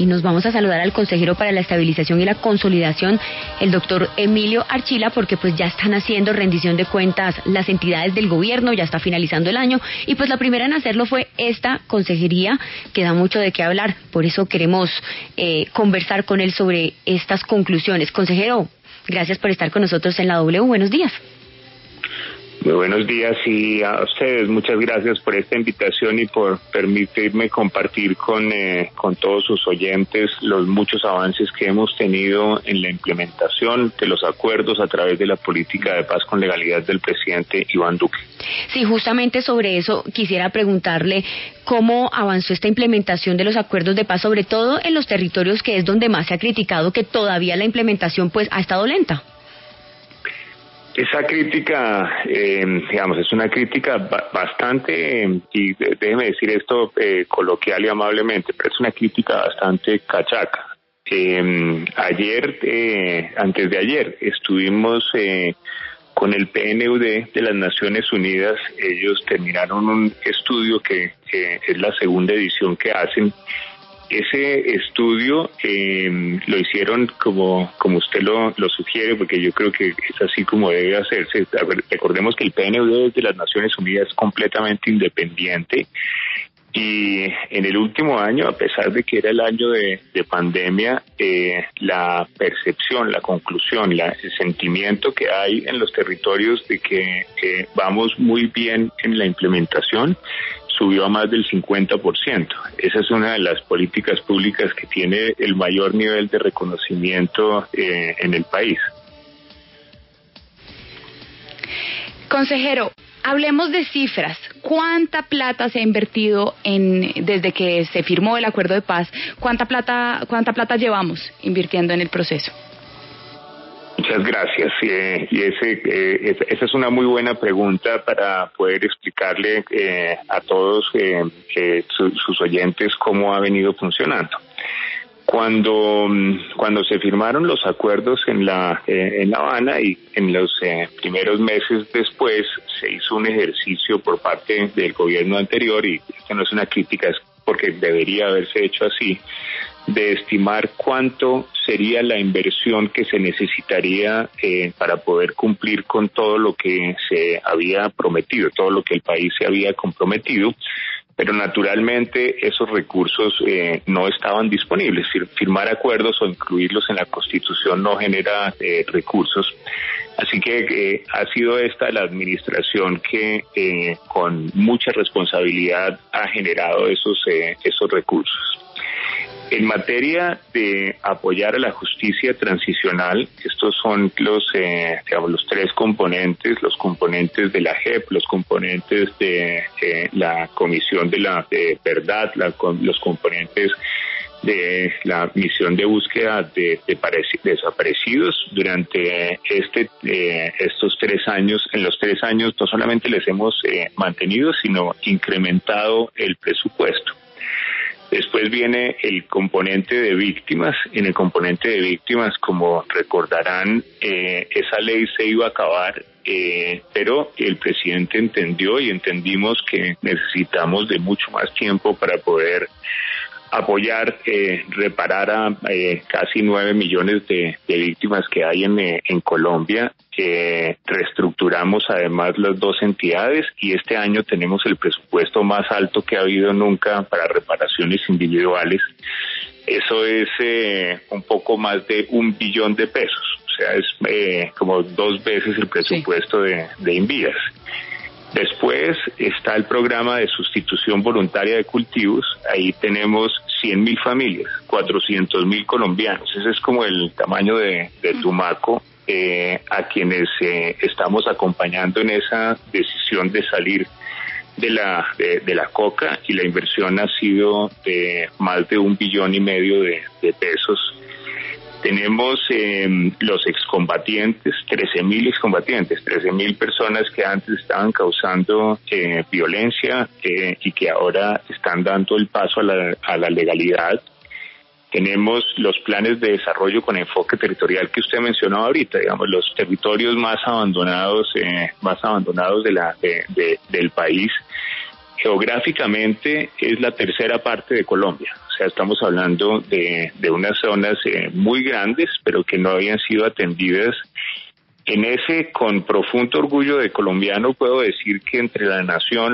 y nos vamos a saludar al consejero para la estabilización y la consolidación, el doctor Emilio Archila, porque pues ya están haciendo rendición de cuentas las entidades del gobierno, ya está finalizando el año, y pues la primera en hacerlo fue esta consejería, que da mucho de qué hablar. Por eso queremos conversar con él sobre estas conclusiones. Consejero, gracias por estar con nosotros en la W. Buenos días. Muy buenos días, y a ustedes muchas gracias por esta invitación y por permitirme compartir con todos sus oyentes los muchos avances que hemos tenido en la implementación de los acuerdos a través de la política de paz con legalidad del presidente Iván Duque. Sí, justamente sobre eso quisiera preguntarle cómo avanzó esta implementación de los acuerdos de paz, sobre todo en los territorios que es donde más se ha criticado que todavía la implementación pues ha estado lenta. Esa crítica, es una crítica bastante, y déjeme decir esto coloquial y amablemente, pero es una crítica bastante cachaca. Antes de ayer, estuvimos con el PNUD de las Naciones Unidas. Ellos terminaron un estudio que es la segunda edición que hacen. Ese estudio lo hicieron como usted lo sugiere, porque yo creo que es así como debe hacerse. Recordemos que el PNUD de las Naciones Unidas es completamente independiente, y en el último año, a pesar de que era el año de pandemia, la percepción, la conclusión, el sentimiento que hay en los territorios de que vamos muy bien en la implementación subió a más del 50%. Esa es una de las políticas públicas que tiene el mayor nivel de reconocimiento en el país. Consejero, hablemos de cifras. ¿Cuánta plata se ha invertido desde que se firmó el acuerdo de paz? ¿Cuánta plata llevamos invirtiendo en el proceso? Muchas gracias. Esa es una muy buena pregunta para poder explicarle a todos sus oyentes cómo ha venido funcionando. Cuando se firmaron los acuerdos en La Habana, y en los primeros meses después se hizo un ejercicio por parte del gobierno anterior, y esta no es una crítica, es porque debería haberse hecho así, de estimar cuánto sería la inversión que se necesitaría para poder cumplir con todo lo que se había prometido, todo lo que el país se había comprometido, pero naturalmente esos recursos no estaban disponibles. Firmar acuerdos o incluirlos en la Constitución no genera recursos. Así que ha sido esta la administración que con mucha responsabilidad ha generado esos recursos. En materia de apoyar a la justicia transicional, estos son los tres componentes, los componentes de la JEP, los componentes de la Comisión de la Verdad, los componentes de la misión de búsqueda de desaparecidos. Durante estos 3 años, en los 3 años no solamente les hemos mantenido, sino incrementado el presupuesto. Después viene el componente de víctimas. En el componente de víctimas, como recordarán, esa ley se iba a acabar, pero el presidente entendió y entendimos que necesitamos de mucho más tiempo para poder apoyar, reparar a casi 9 millones de víctimas que hay en Colombia. Reestructuramos además las 2 entidades, y este año tenemos el presupuesto más alto que ha habido nunca para reparaciones individuales. Eso es un poco más de 1 billón de pesos, o sea, es como 2 veces el presupuesto de Invías. Después está el programa de sustitución voluntaria de cultivos. Ahí tenemos 100,000 familias, 400,000 colombianos. Ese es como el tamaño de Tumaco, a quienes estamos acompañando en esa decisión de salir de la coca, y la inversión ha sido de más de 1,5 billones de pesos. Tenemos los excombatientes, 13,000 excombatientes, 13,000 personas que antes estaban causando violencia y que ahora están dando el paso a la legalidad. Tenemos los planes de desarrollo con enfoque territorial que usted mencionaba ahorita, digamos, los territorios más abandonados del país. geográficamente es la tercera parte de Colombia. O sea, estamos hablando de unas zonas muy grandes, pero que no habían sido atendidas. En ese, con profundo orgullo de colombiano, puedo decir que entre la nación...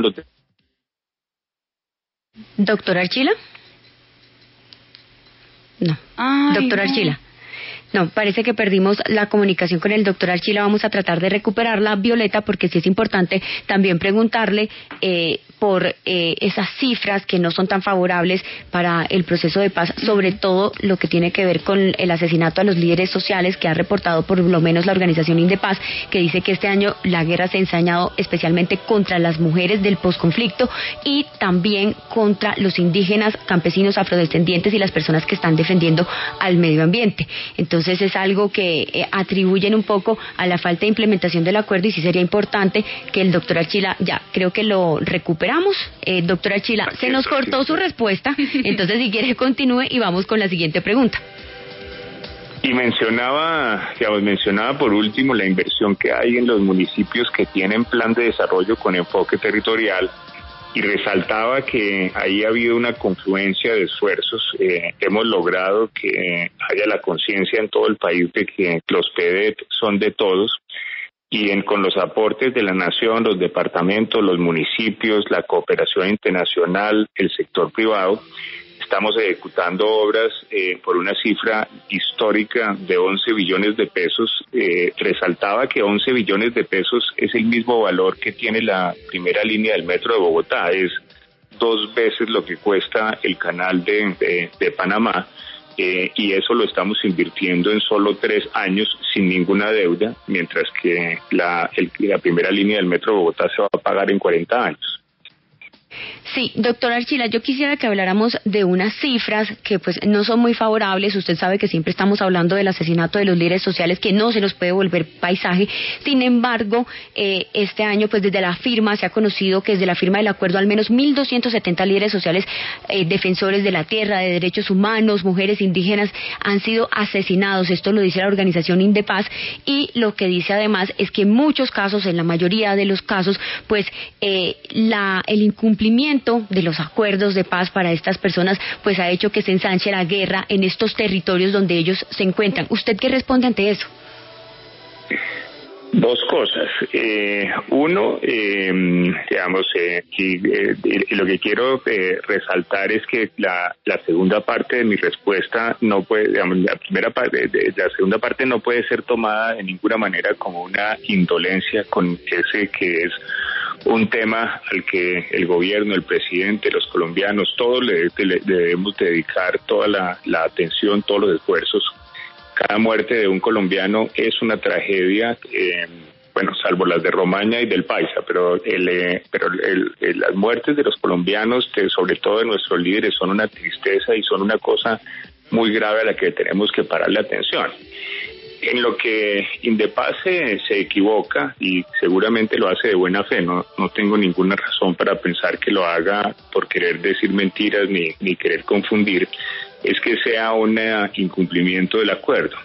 ¿Doctor Archila? No. Doctor Archila. No, parece que perdimos la comunicación con el doctor Archila. Vamos a tratar de recuperarla, Violeta, porque sí es importante también preguntarle por esas cifras que no son tan favorables para el proceso de paz, sobre todo lo que tiene que ver con el asesinato a los líderes sociales que ha reportado por lo menos la organización Indepaz, que dice que este año la guerra se ha ensañado especialmente contra las mujeres del posconflicto y también contra los indígenas, campesinos, afrodescendientes y las personas que están defendiendo al medio ambiente. Entonces es algo que atribuyen un poco a la falta de implementación del acuerdo y sí sería importante que el doctor Archila, ya creo que lo recuperamos. Doctor Archila, se nos cortó su respuesta, entonces si quiere continúe y vamos con la siguiente pregunta. Y mencionaba por último la inversión que hay en los municipios que tienen plan de desarrollo con enfoque territorial. Y resaltaba que ahí ha habido una confluencia de esfuerzos. Hemos logrado que haya la conciencia en todo el país de que los PEDET son de todos y con los aportes de la nación, los departamentos, los municipios, la cooperación internacional, el sector privado, estamos ejecutando obras por una cifra histórica de 11 billones de pesos. Resaltaba que 11 billones de pesos es el mismo valor que tiene la primera línea del metro de Bogotá. Es 2 veces lo que cuesta el canal de Panamá. Y eso lo estamos invirtiendo en solo 3 años sin ninguna deuda, mientras que la primera línea del metro de Bogotá se va a pagar en 40 años. Sí, doctor Archila, yo quisiera que habláramos de unas cifras que pues no son muy favorables. Usted sabe que siempre estamos hablando del asesinato de los líderes sociales, que no se nos puede volver paisaje. Sin embargo, este año pues desde la firma se ha conocido que desde la firma del acuerdo al menos 1.270 líderes sociales, defensores de la tierra, de derechos humanos, mujeres indígenas, han sido asesinados. Esto lo dice la organización Indepaz, y lo que dice además es que en muchos casos, en la mayoría de los casos, pues el incumplimiento de los acuerdos de paz para estas personas pues ha hecho que se ensanche la guerra en estos territorios donde ellos se encuentran. ¿Usted qué responde ante eso? 2 cosas. Uno, lo que quiero resaltar es que la segunda parte de mi respuesta no puede, la segunda parte no puede ser tomada de ninguna manera como una indolencia con ese que es un tema al que el gobierno, el presidente, los colombianos, todos le debemos dedicar toda la atención, todos los esfuerzos. Cada muerte de un colombiano es una tragedia, salvo las de Romaña y del Paisa, pero las muertes de los colombianos, sobre todo de nuestros líderes, son una tristeza y son una cosa muy grave a la que tenemos que pararle atención. En lo que Indepaz se equivoca, y seguramente lo hace de buena fe, no tengo ninguna razón para pensar que lo haga por querer decir mentiras ni querer confundir, es que sea un incumplimiento del acuerdo.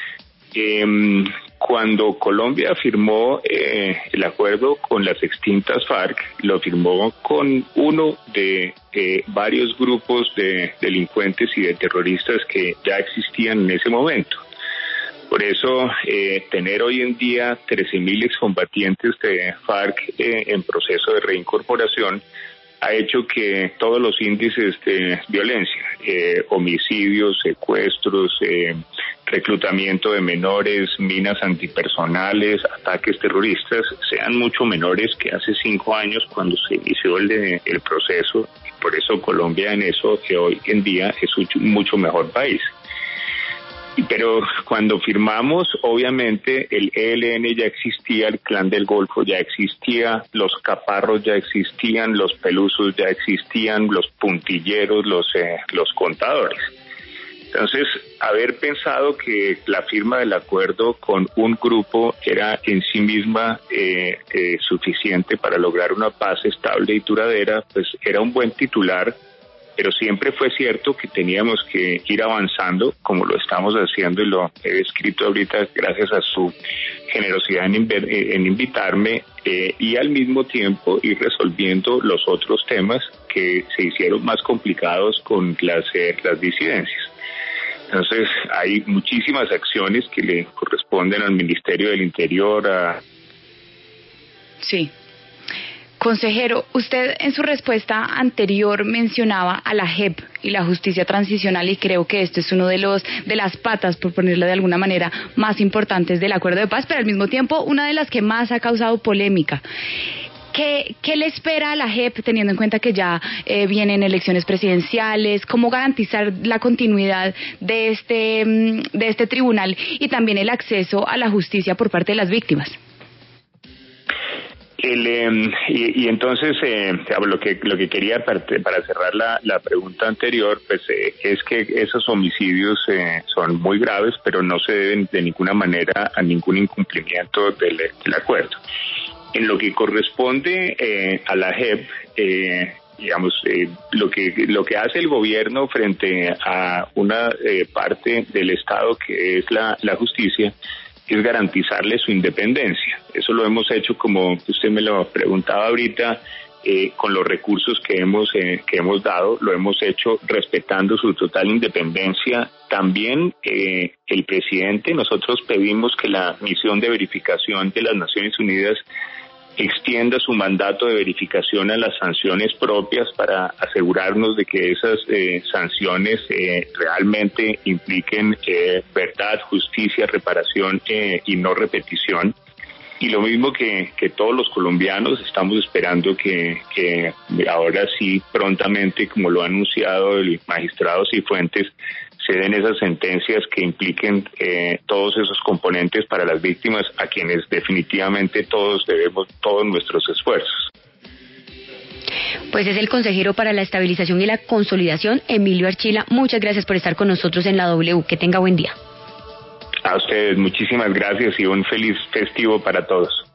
Cuando Colombia firmó el acuerdo con las extintas FARC, lo firmó con uno de varios grupos de delincuentes y de terroristas que ya existían en ese momento. Por eso, tener hoy en día 13.000 excombatientes de FARC en proceso de reincorporación ha hecho que todos los índices de violencia, homicidios, secuestros, reclutamiento de menores, minas antipersonales, ataques terroristas, sean mucho menores que hace 5 años cuando se inició el proceso. Por eso Colombia en eso que hoy en día es un mucho mejor país. Pero cuando firmamos, obviamente, el ELN ya existía, el Clan del Golfo ya existía, los caparros ya existían, los pelusos ya existían, los puntilleros, los contadores. Entonces, haber pensado que la firma del acuerdo con un grupo era en sí misma suficiente para lograr una paz estable y duradera, pues era un buen titular. Pero siempre fue cierto que teníamos que ir avanzando, como lo estamos haciendo y lo he escrito ahorita gracias a su generosidad en invitarme y al mismo tiempo ir resolviendo los otros temas que se hicieron más complicados con las disidencias. Entonces hay muchísimas acciones que le corresponden al Ministerio del Interior. Sí. Consejero, usted en su respuesta anterior mencionaba a la JEP y la justicia transicional, y creo que esto es uno de las patas, por ponerlo de alguna manera, más importantes del acuerdo de paz, pero al mismo tiempo una de las que más ha causado polémica. ¿Qué le espera a la JEP, teniendo en cuenta que ya vienen elecciones presidenciales? ¿Cómo garantizar la continuidad de este tribunal y también el acceso a la justicia por parte de las víctimas? Y entonces lo que quería para cerrar la pregunta anterior, pues es que esos homicidios son muy graves, pero no se deben de ninguna manera a ningún incumplimiento del acuerdo. En lo que corresponde a la JEP, lo que hace el gobierno frente a una parte del Estado que es la justicia, es garantizarle su independencia. Eso lo hemos hecho, como usted me lo preguntaba ahorita, con los recursos que hemos dado, lo hemos hecho respetando su total independencia. También el presidente, nosotros pedimos que la misión de verificación de las Naciones Unidas extienda su mandato de verificación a las sanciones propias para asegurarnos de que esas sanciones realmente impliquen verdad, justicia, reparación y no repetición. Y lo mismo que todos los colombianos, estamos esperando que ahora sí, prontamente, como lo ha anunciado el magistrado Cifuentes, se den esas sentencias que impliquen todos esos componentes para las víctimas, a quienes definitivamente todos debemos todos nuestros esfuerzos. Pues es el consejero para la estabilización y la consolidación, Emilio Archila. Muchas gracias por estar con nosotros en la W. Que tenga buen día. A ustedes muchísimas gracias y un feliz festivo para todos.